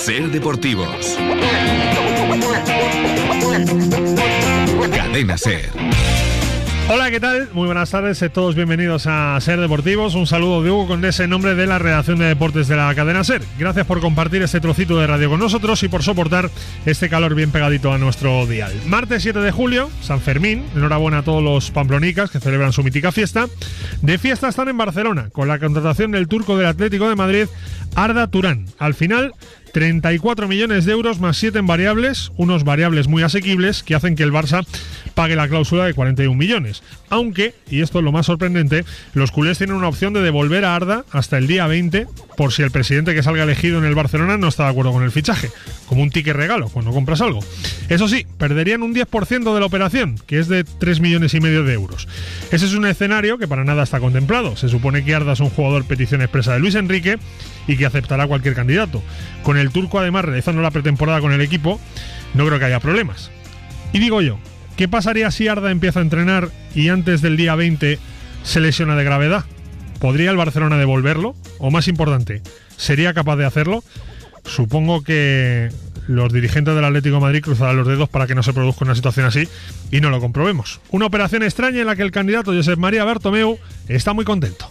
Ser Deportivos. Cadena Ser. Hola, ¿qué tal? Muy buenas tardes, todos bienvenidos a Ser Deportivos. Un saludo de Hugo Condés en nombre de la redacción de deportes de la cadena Ser. Gracias por compartir este trocito de radio con nosotros y por soportar este calor bien pegadito a nuestro dial. Martes 7 de julio, San Fermín. Enhorabuena a todos los pamplonicas que celebran su mítica fiesta. De fiesta están en Barcelona, con la contratación del turco del Atlético de Madrid, Arda Turan. Al final, 34 millones de euros más 7 en variables, unos variables muy asequibles que hacen que el Barça pague la cláusula de 41 millones. Aunque, y esto es lo más sorprendente, los culés tienen una opción de devolver a Arda hasta el día 20 por si el presidente que salga elegido en el Barcelona no está de acuerdo con el fichaje, como un ticket regalo cuando compras algo. Eso sí, perderían un 10% de la operación, que es de 3 millones y medio de euros. Ese es un escenario que para nada está contemplado. Se supone que Arda es un jugador petición expresa de Luis Enrique y que aceptará cualquier candidato. Con el turco además realizando la pretemporada con el equipo, no creo que haya problemas. Y digo yo, ¿qué pasaría si Arda empieza a entrenar y antes del día 20 se lesiona de gravedad? ¿Podría el Barcelona devolverlo? O más importante, ¿sería capaz de hacerlo? Supongo que los dirigentes del Atlético de Madrid cruzarán los dedos para que no se produzca una situación así y no lo comprobemos. Una operación extraña en la que el candidato Josep María Bartomeu está muy contento.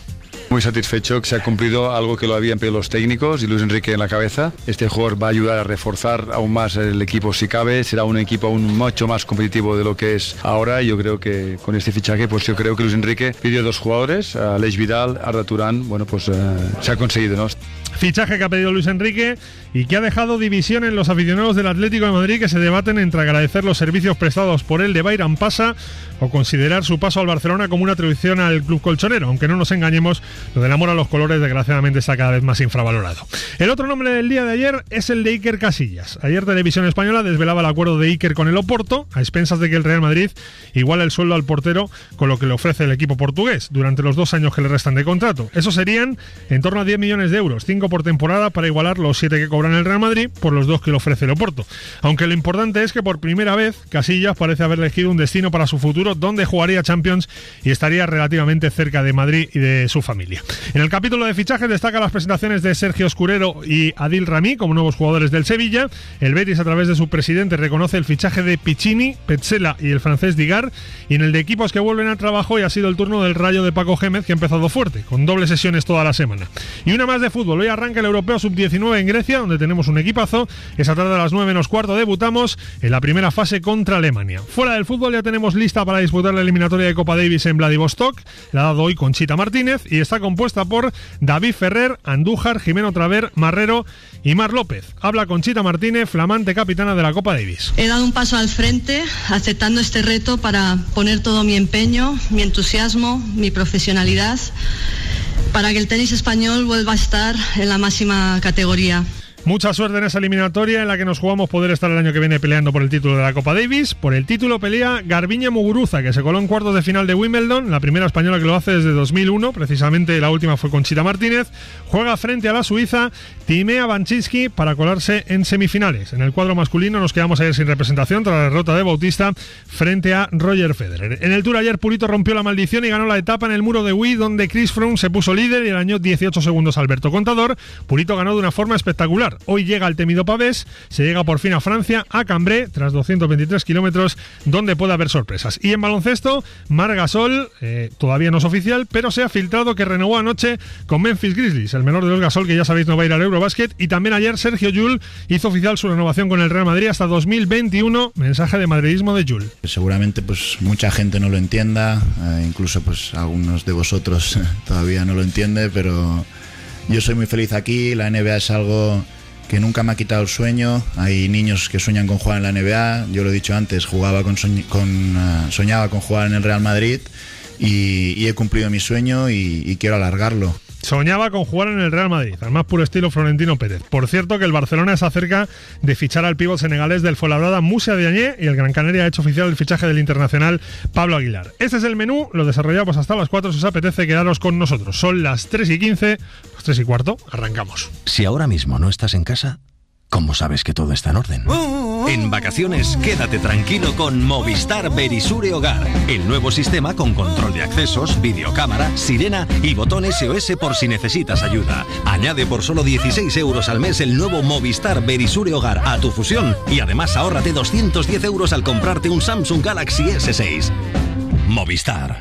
Muy satisfecho que se ha cumplido algo que lo habían pedido los técnicos y Luis Enrique en la cabeza. Este jugador va a ayudar a reforzar aún más el equipo si cabe, será un equipo aún mucho más competitivo de lo que es ahora. Yo creo que con este fichaje, pues yo creo que Luis Enrique pidió dos jugadores, Aleix Vidal, Arda Turan, bueno pues se ha conseguido, ¿no? Fichaje que ha pedido Luis Enrique y que ha dejado división en los aficionados del Atlético de Madrid, que se debaten entre agradecer los servicios prestados por él de Bayram Pasa o considerar su paso al Barcelona como una atribución al club colchonero. Aunque no nos engañemos, lo del amor a los colores desgraciadamente está cada vez más infravalorado. El otro nombre del día de ayer es el de Iker Casillas. Ayer Televisión Española desvelaba el acuerdo de Iker con el Oporto, a expensas de que el Real Madrid iguala el sueldo al portero con lo que le ofrece el equipo portugués durante los 2 años que le restan de contrato. Eso serían en torno a 10 millones de euros, 5 por temporada para igualar los 7 que cobran el Real Madrid por los 2 que le ofrece el Oporto. Aunque lo importante es que por primera vez Casillas parece haber elegido un destino para su futuro donde jugaría Champions y estaría relativamente cerca de Madrid y de su familia. En el capítulo de fichajes destaca las presentaciones de Sergio Escurero y Adil Rami como nuevos jugadores del Sevilla. El Betis, a través de su presidente, reconoce el fichaje de Piccini, Petzela y el francés Digar. Y en el de equipos que vuelven al trabajo, y ha sido el turno del Rayo de Paco Gémez, que ha empezado fuerte, con dobles sesiones toda la semana. Y una más de fútbol. Hoy arranca el Europeo Sub-19 en Grecia, donde tenemos un equipazo. Esa tarde a las 9:15 debutamos en la primera fase contra Alemania. Fuera del fútbol ya tenemos lista para disputar la eliminatoria de Copa Davis en Vladivostok. La ha dado hoy Conchita Martínez y está compuesta por David Ferrer, Andújar, Jimeno Traver, Marrero y Mar López. Habla Conchita Martínez, flamante capitana de la Copa Davis. He dado un paso al frente, aceptando este reto para poner todo mi empeño, mi entusiasmo, mi profesionalidad, para que el tenis español vuelva a estar en la máxima categoría. Mucha suerte en esa eliminatoria en la que nos jugamos poder estar el año que viene peleando por el título de la Copa Davis. Por el título pelea Garbiñe Muguruza, que se coló en cuartos de final de Wimbledon, la primera española que lo hace desde 2001, precisamente la última fue Conchita Martínez. Juega frente a la suiza Timea Banczynski para colarse en semifinales. En el cuadro masculino nos quedamos ayer sin representación tras la derrota de Bautista frente a Roger Federer. En el Tour ayer Purito rompió la maldición y ganó la etapa en el Muro de Huy, donde Chris Froome se puso líder y arañó 18 segundos a Alberto Contador. Purito ganó de una forma espectacular. Hoy llega al temido Pavés, se llega por fin a Francia, a Cambrai, tras 223 kilómetros, donde puede haber sorpresas. Y en baloncesto, Marc Gasol, todavía no es oficial, pero se ha filtrado que renovó anoche con Memphis Grizzlies, el menor de los Gasol, que ya sabéis no va a ir al Eurobasket. Y también ayer Sergio Llull hizo oficial su renovación con el Real Madrid hasta 2021. Mensaje de madridismo de Llull. Seguramente pues mucha gente no lo entienda, incluso pues algunos de vosotros todavía no lo entiende, pero yo soy muy feliz aquí. La NBA es algo que nunca me ha quitado el sueño. Hay niños que sueñan con jugar en la NBA. Yo lo he dicho antes, soñaba con jugar en el Real Madrid y he cumplido mi sueño y quiero alargarlo. Soñaba con jugar en el Real Madrid, al más puro estilo Florentino Pérez. Por cierto, que el Barcelona está cerca de fichar al pívot senegalés del Fuenlabrada, Moussa Diagne, y el Gran Canaria ha hecho oficial el fichaje del internacional Pablo Aguilar. Este es el menú, lo desarrollamos hasta las 4, si os apetece quedaros con nosotros. Son las 3:15, las 3:15, arrancamos. Si ahora mismo no estás en casa, ¿Cómo sabes que todo está en orden? En vacaciones, quédate tranquilo con Movistar Verisure Hogar. El nuevo sistema con control de accesos, videocámara, sirena y botón SOS por si necesitas ayuda. Añade por solo 16 euros al mes el nuevo Movistar Verisure Hogar a tu fusión y además ahórrate 210 euros al comprarte un Samsung Galaxy S6. Movistar.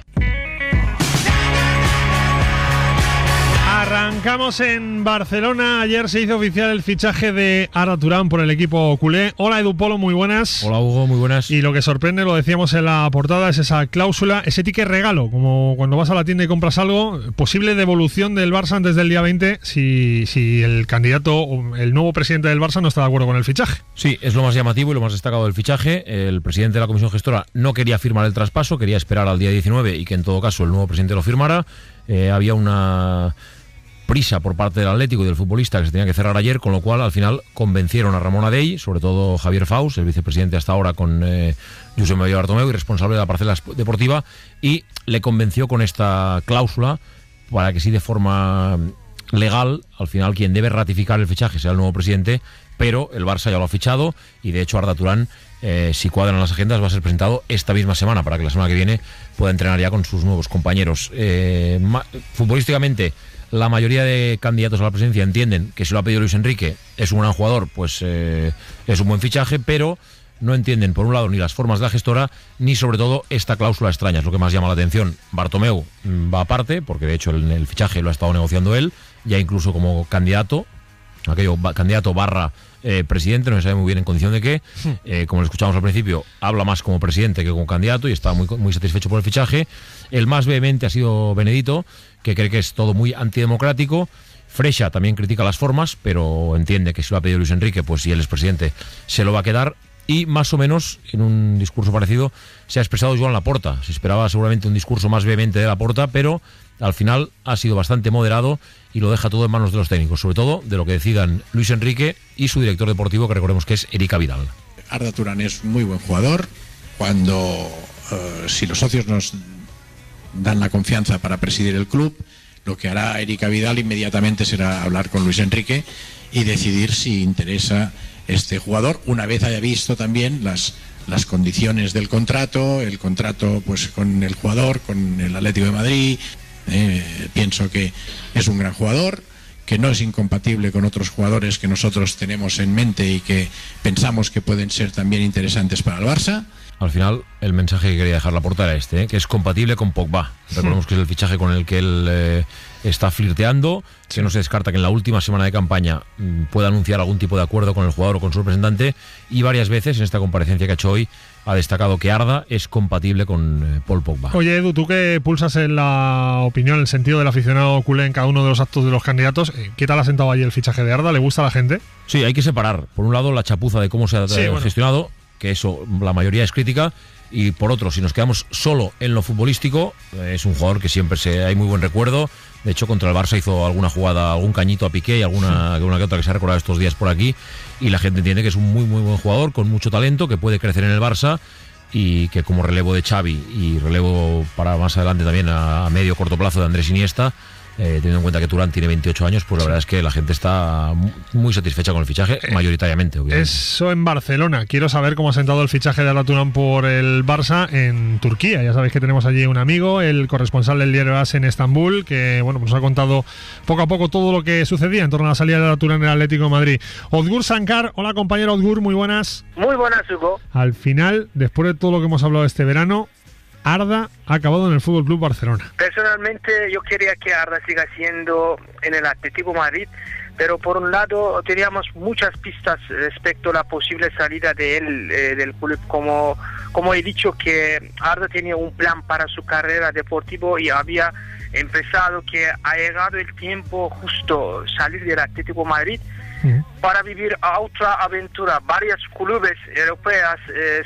Arrancamos en Barcelona. Ayer se hizo oficial el fichaje de Arda Turan por el equipo culé. Hola Edu Polo, muy buenas. Hola Hugo, muy buenas. Y lo que sorprende, lo decíamos en la portada, es esa cláusula, ese ticket regalo, como cuando vas a la tienda y compras algo, posible devolución del Barça antes del día 20 si el candidato o el nuevo presidente del Barça no está de acuerdo con el fichaje. Sí, es lo más llamativo y lo más destacado del fichaje. El presidente de la comisión gestora no quería firmar el traspaso, quería esperar al día 19 y que en todo caso el nuevo presidente lo firmara. Había una prisa por parte del Atlético y del futbolista que se tenía que cerrar ayer, con lo cual al final convencieron a Ramón Adey, sobre todo Javier Faus, el vicepresidente hasta ahora con Josep María Bartomeu y responsable de la parcela deportiva, y le convenció con esta cláusula para que sí, de forma legal, al final quien debe ratificar el fichaje sea el nuevo presidente, pero el Barça ya lo ha fichado y de hecho Arda Turan, si cuadran las agendas, va a ser presentado esta misma semana para que la semana que viene pueda entrenar ya con sus nuevos compañeros. Futbolísticamente, la mayoría de candidatos a la presidencia entienden que si lo ha pedido Luis Enrique es un gran jugador, pues es un buen fichaje, pero no entienden, por un lado, ni las formas de la gestora, ni sobre todo esta cláusula extraña. Es lo que más llama la atención. Bartomeu va aparte, porque de hecho el fichaje lo ha estado negociando él, ya incluso como candidato, candidato barra presidente, no se sabe muy bien en condición de qué. Como lo escuchamos al principio, habla más como presidente que como candidato y está muy satisfecho por el fichaje. El más vehemente ha sido Benedito, que cree que es todo muy antidemocrático. Freixa también critica las formas, pero entiende que si lo ha pedido Luis Enrique, pues si él es presidente, se lo va a quedar. Y más o menos, en un discurso parecido, se ha expresado Joan Laporta. Se esperaba seguramente un discurso más vehemente de Laporta, pero al final ha sido bastante moderado y lo deja todo en manos de los técnicos, sobre todo de lo que decidan Luis Enrique y su director deportivo, que recordemos que es Erika Vidal. Arda Turan es muy buen jugador. Si los socios nos dan la confianza para presidir el club, lo que hará Erika Vidal inmediatamente será hablar con Luis Enrique y decidir si interesa este jugador, una vez haya visto también las condiciones del contrato, el contrato pues con el jugador, con el Atlético de Madrid. Pienso que es un gran jugador, que no es incompatible con otros jugadores que nosotros tenemos en mente y que pensamos que pueden ser también interesantes para el Barça. Al final, el mensaje que quería dejar Laporta era este, que es compatible con Pogba. Recordemos que es el fichaje con el que él está flirteando, que no se descarta que en la última semana de campaña pueda anunciar algún tipo de acuerdo con el jugador o con su representante, y varias veces en esta comparecencia que ha hecho hoy ha destacado que Arda es compatible con Paul Pogba. Oye Edu, tú que pulsas en la opinión, el sentido del aficionado culé en cada uno de los actos de los candidatos, ¿qué tal ha sentado allí el fichaje de Arda? ¿Le gusta a la gente? Sí, hay que separar, por un lado, la chapuza de cómo se ha gestionado, que eso la mayoría es crítica, y por otro, si nos quedamos solo en lo futbolístico, es un jugador que siempre hay muy buen recuerdo. De hecho, contra el Barça hizo alguna jugada, algún cañito a Piqué y alguna que otra que se ha recordado estos días por aquí, y la gente entiende que es un muy buen jugador con mucho talento, que puede crecer en el Barça y que como relevo de Xavi y relevo para más adelante también a medio corto plazo de Andrés Iniesta, teniendo en cuenta que Turán tiene 28 años, pues la verdad es que la gente está muy satisfecha con el fichaje, mayoritariamente, obviamente. Eso en Barcelona. Quiero saber cómo ha sentado el fichaje de Arda Turan por el Barça en Turquía. Ya sabéis que tenemos allí un amigo, el corresponsal del diario AS en Estambul, que bueno, pues nos ha contado poco a poco todo lo que sucedía en torno a la salida de Arda Turan en el Atlético de Madrid. Odgur Sankar, hola compañero Odgur, muy buenas. Muy buenas, Hugo. Al final, después de todo lo que hemos hablado este verano, Arda ha acabado en el Fútbol Club Barcelona. Personalmente yo quería que Arda siga siendo en el Atlético de Madrid, pero por un lado teníamos muchas pistas respecto a la posible salida de él del club. Como he dicho, que Arda tenía un plan para su carrera deportiva y había empezado, que ha llegado el tiempo justo salir del Atlético de Madrid para vivir a otra aventura. Varios clubes europeos,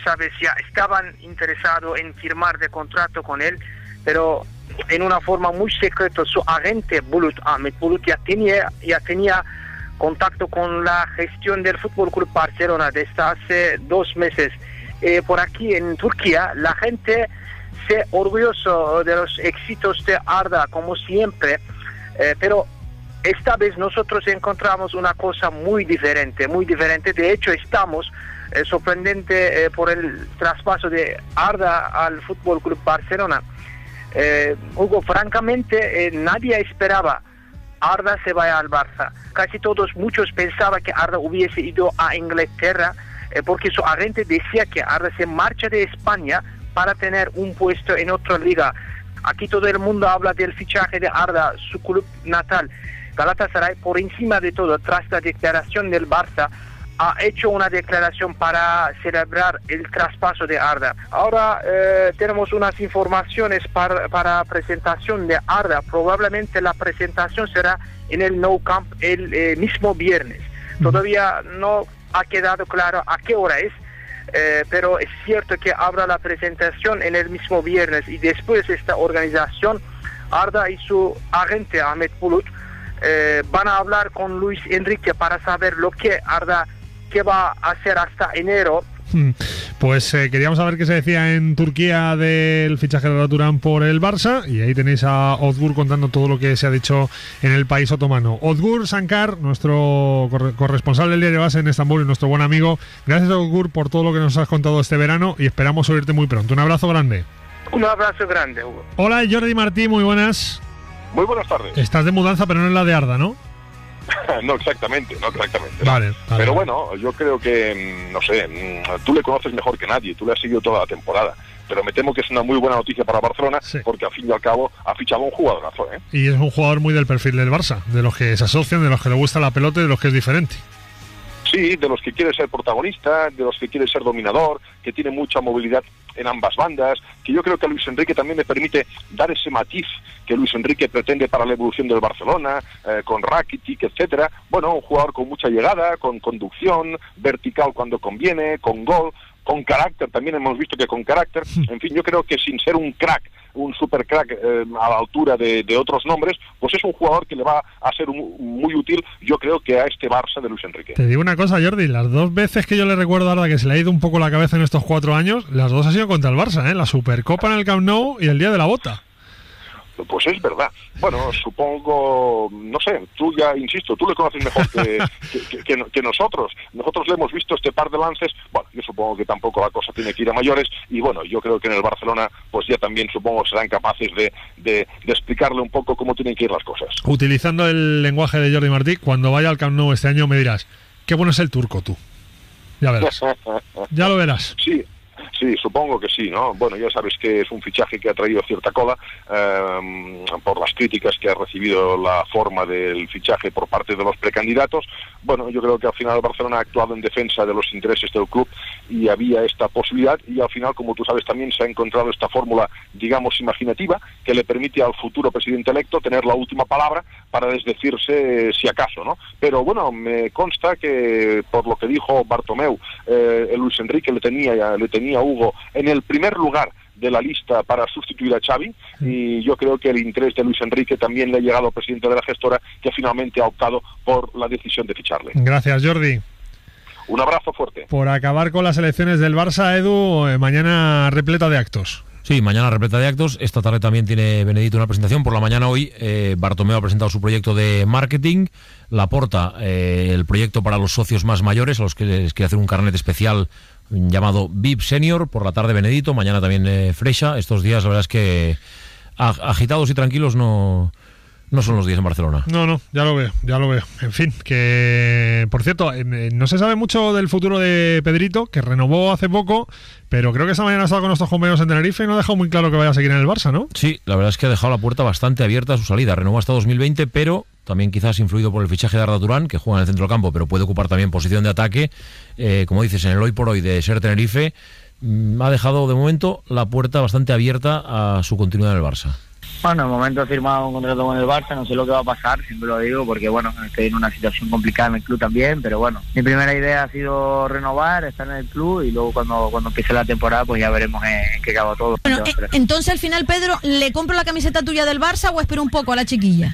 ya estaban interesados en firmar de contrato con él, pero en una forma muy secreta. Su agente Ahmet Bulut ya tenía contacto con la gestión del Fútbol Club Barcelona desde hace 2 meses. Por aquí en Turquía la gente se orgulloso de los éxitos de Arda como siempre, pero esta vez nosotros encontramos una cosa muy diferente. De hecho, estamos sorprendente por el traspaso de Arda al Fútbol Club Barcelona. Hugo, francamente, nadie esperaba Arda se vaya al Barça. Muchos pensaban que Arda hubiese ido a Inglaterra, porque su agente decía que Arda se marcha de España para tener un puesto en otra liga. Aquí todo el mundo habla del fichaje de Arda, su club natal. Galatasaray, por encima de todo, tras la declaración del Barça, ha hecho una declaración para celebrar el traspaso de Arda. Ahora tenemos unas informaciones para presentación de Arda. Probablemente la presentación será en el Nou Camp el mismo viernes. Todavía no ha quedado claro a qué hora es, pero es cierto que habrá la presentación en el mismo viernes, y después de esta organización, Arda y su agente Ahmet Bulut van a hablar con Luis Enrique para saber lo que Arda que va a hacer hasta enero. Pues queríamos saber qué se decía en Turquía del fichaje de Arda Turan por el Barça, y ahí tenéis a Özgür contando todo lo que se ha dicho en el país otomano. Özgür Sankar, nuestro corresponsal del diario Base en Estambul y nuestro buen amigo. Gracias, Özgür, por todo lo que nos has contado este verano, y esperamos oírte muy pronto. Un abrazo grande. Un abrazo grande, Hugo. Hola, Jordi Martí, muy buenas. Muy buenas tardes. Estás de mudanza, pero no en la de Arda, ¿no? No exactamente. Vale. Pero bueno, yo creo que, no sé, tú le conoces mejor que nadie, tú le has seguido toda la temporada, pero me temo que es una muy buena noticia para Barcelona, sí, porque al fin y al cabo ha fichado un jugadorazo, ¿eh? Y es un jugador muy del perfil del Barça, de los que se asocian, de los que le gusta la pelota y de los que es diferente. Sí, de los que quiere ser protagonista, de los que quiere ser dominador, que tiene mucha movilidad en ambas bandas, que yo creo que a Luis Enrique también le permite dar ese matiz que Luis Enrique pretende para la evolución del Barcelona, con Rakitic, etcétera. Bueno, un jugador con mucha llegada, con conducción, vertical cuando conviene, con gol, con carácter, también hemos visto que con carácter. En fin, yo creo que sin ser un crack, un super crack a la altura de otros nombres, pues es un jugador que le va a ser muy útil, yo creo, que a este Barça de Luis Enrique. Te digo una cosa, Jordi, las dos veces que yo le recuerdo a Arda que se le ha ido un poco la cabeza en estos 4 años, las dos ha sido contra el Barça, ¿eh? La Supercopa en el Camp Nou y el día de la bota. Pues es verdad. Bueno, supongo, no sé, tú ya, insisto, tú le conoces mejor que nosotros. Nosotros le hemos visto este par de lances. Bueno, yo supongo que tampoco la cosa tiene que ir a mayores, y bueno, yo creo que en el Barcelona pues ya también supongo serán capaces de explicarle un poco cómo tienen que ir las cosas. Utilizando el lenguaje de Jordi Martí, cuando vaya al Camp Nou este año me dirás, qué bueno es el turco tú. Ya verás. Ya lo verás. Sí, supongo que sí, ¿no? Bueno, ya sabes que es un fichaje que ha traído cierta cola por las críticas que ha recibido la forma del fichaje por parte de los precandidatos. Bueno, yo creo que al final Barcelona ha actuado en defensa de los intereses del club y había esta posibilidad, y al final, como tú sabes, también se ha encontrado esta fórmula, digamos, imaginativa, que le permite al futuro presidente electo tener la última palabra para desdecirse si acaso, ¿no? Pero bueno, me consta que por lo que dijo Bartomeu, Luis Enrique le tenía a Hugo en el primer lugar de la lista para sustituir a Xavi, y yo creo que el interés de Luis Enrique también le ha llegado al presidente de la gestora, que finalmente ha optado por la decisión de ficharle. Gracias, Jordi. Un abrazo fuerte. Por acabar con las elecciones del Barça, Edu, mañana repleta de actos. Sí, mañana repleta de actos. Esta tarde también tiene Benedito una presentación. Por la mañana hoy Bartomeu ha presentado su proyecto de marketing. Laporta el proyecto para los socios más mayores, a los que les quiere hacer un carnet especial llamado VIP Senior. Por la tarde Benedito, mañana también Freixa. Estos días la verdad es que agitados y tranquilos no son los días en Barcelona. No, ya lo veo. En fin, que por cierto, no se sabe mucho del futuro de Pedrito, que renovó hace poco, pero creo que esta mañana ha estado con nuestros compañeros en Tenerife y no ha dejado muy claro que vaya a seguir en el Barça, ¿no? Sí, la verdad es que ha dejado la puerta bastante abierta a su salida. Renovó hasta 2020, pero también quizás influido por el fichaje de Arda Turan, que juega en el centro del campo, pero puede ocupar también posición de ataque. Como dices, en el hoy por hoy de ser Tenerife, ha dejado de momento la puerta bastante abierta a su continuidad en el Barça. Bueno, de momento he firmado un contrato con el Barça, no sé lo que va a pasar, siempre lo digo, porque bueno, estoy en una situación complicada en el club también, pero bueno, mi primera idea ha sido renovar, estar en el club, y luego cuando empiece la temporada pues ya veremos en qué acaba todo. Bueno, entonces al final, Pedro, ¿le compro la camiseta tuya del Barça o espero un poco a la chiquilla?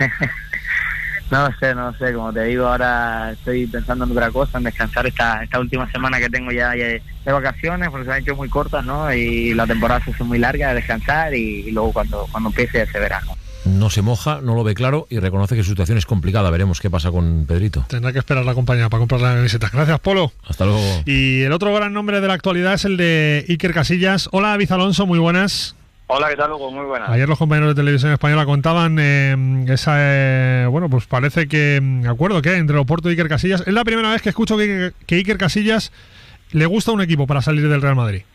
No sé, como te digo, ahora estoy pensando en otra cosa, en descansar esta última semana que tengo ya de vacaciones, porque se han hecho muy cortas, ¿no? Y la temporada se hace muy larga, de descansar y luego cuando empiece ese verano. no se moja, no lo ve claro y reconoce que su situación es complicada. Veremos qué pasa con Pedrito. Tendrá que esperar la compañía para comprar la camiseta. Gracias, Polo. Hasta luego. Y el otro gran nombre de la actualidad es el de Iker Casillas. Hola, David Alonso, muy buenas. Hola, ¿qué tal, Hugo? Muy buenas. Ayer los compañeros de Televisión Española contaban bueno, pues parece que acuerdo que hay entre Oporto y Iker Casillas. Es la primera vez que escucho que Iker Casillas le gusta un equipo para salir del Real Madrid.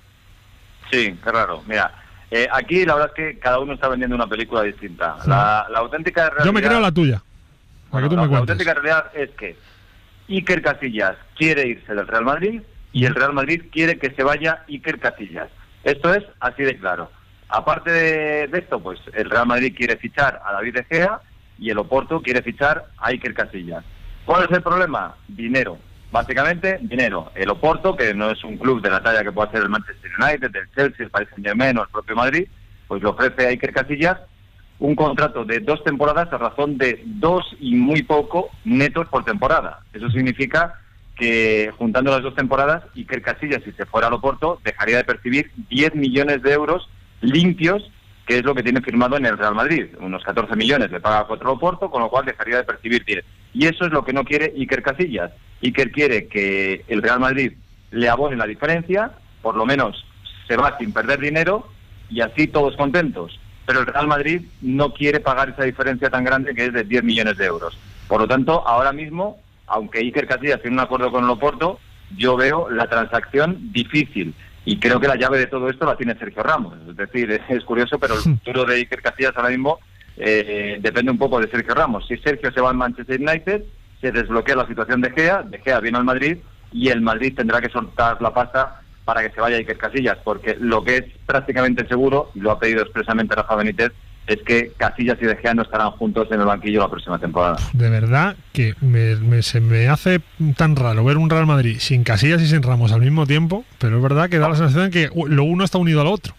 Sí, qué raro. Mira, aquí la verdad es que cada uno está vendiendo una película distinta. La auténtica realidad... Yo me creo la tuya. Para que tú me cuentes. La auténtica realidad es que Iker Casillas quiere irse del Real Madrid y el Real Madrid quiere que se vaya Iker Casillas. Esto es así de claro. Aparte de esto, pues el Real Madrid quiere fichar a David De Gea y el Oporto quiere fichar a Iker Casillas. ¿Cuál es el problema? Dinero. Básicamente, dinero. El Oporto, que no es un club de la talla que pueda ser el Manchester United, el Chelsea, el Paris Saint-Germain o el propio Madrid, pues le ofrece a Iker Casillas un contrato de 2 temporadas a razón de 2 y muy poco netos por temporada. Eso significa que, juntando las 2 temporadas, Iker Casillas, si se fuera al Oporto, dejaría de percibir 10 millones de euros limpios, que es lo que tiene firmado en el Real Madrid. Unos 14 millones le paga contra el Oporto, con lo cual dejaría de percibir 10. Y eso es lo que no quiere Iker Casillas. Iker quiere que el Real Madrid le abone la diferencia, por lo menos se va sin perder dinero, y así todos contentos. Pero el Real Madrid no quiere pagar esa diferencia tan grande, que es de 10 millones de euros. Por lo tanto, ahora mismo, aunque Iker Casillas tiene un acuerdo con el Oporto, yo veo la transacción difícil. Y creo que la llave de todo esto la tiene Sergio Ramos. Es decir, es curioso, pero el futuro de Iker Casillas ahora mismo depende un poco de Sergio Ramos. Si Sergio se va al Manchester United, se desbloquea la situación de Gea viene al Madrid y el Madrid tendrá que soltar la pasta para que se vaya Iker Casillas, porque lo que es prácticamente seguro, y lo ha pedido expresamente Rafa Benítez, es que Casillas y De Gea no estarán juntos en el banquillo la próxima temporada. De verdad que se me hace tan raro ver un Real Madrid sin Casillas y sin Ramos al mismo tiempo, pero es verdad que da la sensación de que lo uno está unido al otro.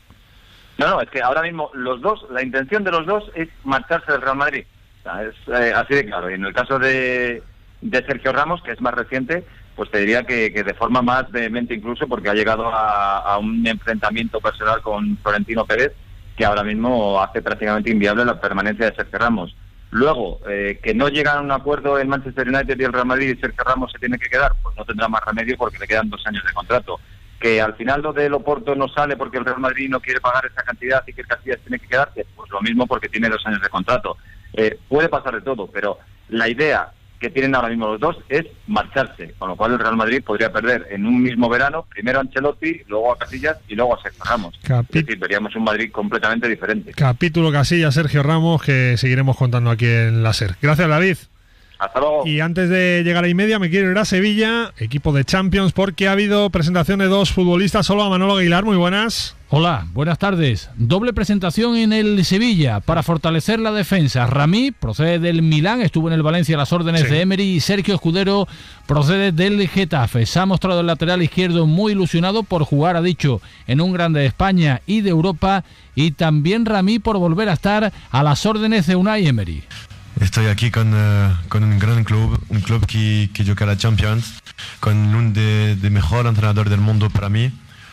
No, es que ahora mismo los dos, la intención de los dos es marcharse del Real Madrid. O sea, es así de claro. Y en el caso de Sergio Ramos, que es más reciente, pues te diría que de forma más vehemente incluso, porque ha llegado a un enfrentamiento personal con Florentino Pérez, que ahora mismo hace prácticamente inviable la permanencia de Sergio Ramos. Luego, que no llegan a un acuerdo el Manchester United y el Real Madrid y Sergio Ramos se tiene que quedar, pues no tendrá más remedio porque le quedan 2 años de contrato. Que al final lo del Oporto no sale porque el Real Madrid no quiere pagar esa cantidad y que el Casillas tiene que quedarse, pues lo mismo porque tiene 2 años de contrato. Puede pasar de todo, pero la idea que tienen ahora mismo los dos es marcharse, con lo cual el Real Madrid podría perder en un mismo verano, primero a Ancelotti, luego a Casillas y luego a Sergio Ramos. Es decir, veríamos un Madrid completamente diferente. Capítulo Casillas, Sergio Ramos, que seguiremos contando aquí en la SER. Gracias, David. Hasta luego. Y antes de llegar a la 1:30 me quiero ir a Sevilla, equipo de Champions, porque ha habido presentación de 2 futbolistas. Solo a Manolo Aguilar, muy buenas. Hola, buenas tardes. Doble presentación en el Sevilla para fortalecer la defensa. Ramí procede del Milán, estuvo en el Valencia a las órdenes de Emery, y Sergio Escudero procede del Getafe. Se ha mostrado el lateral izquierdo muy ilusionado por jugar, ha dicho, en un grande de España y de Europa, y también Ramí por volver a estar a las órdenes de Unai Emery. Estoy aquí con un gran club, un club que juega la Champions, con uno de mejor entrenador del mundo para mí.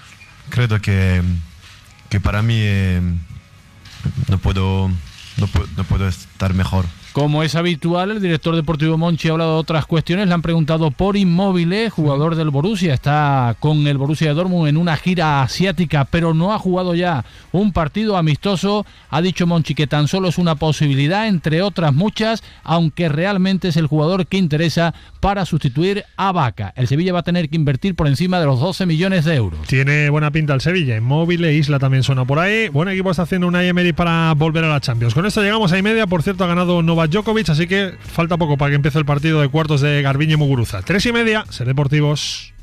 Creo que para mí no puedo estar mejor. Como es habitual, el director deportivo Monchi ha hablado de otras cuestiones. Le han preguntado por Immobile, jugador del Borussia. Está con el Borussia Dortmund en una gira asiática, pero no ha jugado ya un partido amistoso. Ha dicho Monchi que tan solo es una posibilidad, entre otras muchas, aunque realmente es el jugador que interesa para sustituir a Vaca. El Sevilla va a tener que invertir por encima de los 12 millones de euros. Tiene buena pinta el Sevilla. Immobile, Isla también suena por ahí. Buen equipo está haciendo Unai Emery para volver a la Champions. Con esto llegamos a 1:30. Por cierto, ha ganado Novak Djokovic, así que falta poco para que empiece el partido de cuartos de Garbiñe Muguruza. 3:30, Ser Deportivos.